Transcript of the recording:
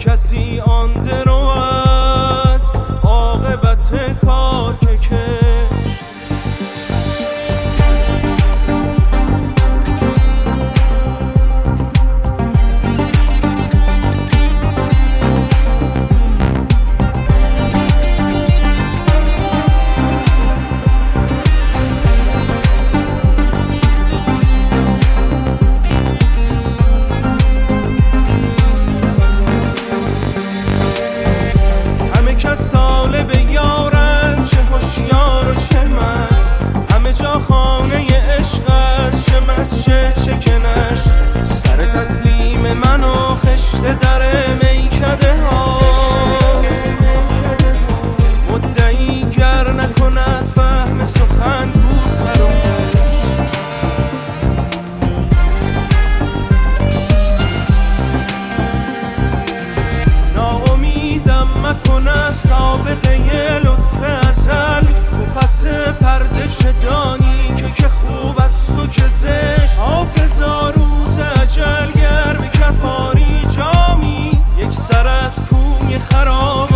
کسی آن درود عاقبت کار که کشت. طالب یارن، چه هوشیار و چه مست، همه جا خانه عشق است، چه مسجد چه کنش. سر تسلیم من و خشت در میکده ها، مدعی گر نکند فهم سخن گو سر و خشت. ناامیدم مکنه سابقه لطف ازل، تو پس پرده چه دانی که خوب است و که زشت. حافظا روز اجل گر به کفاری جامی، یک سر از کوی خراب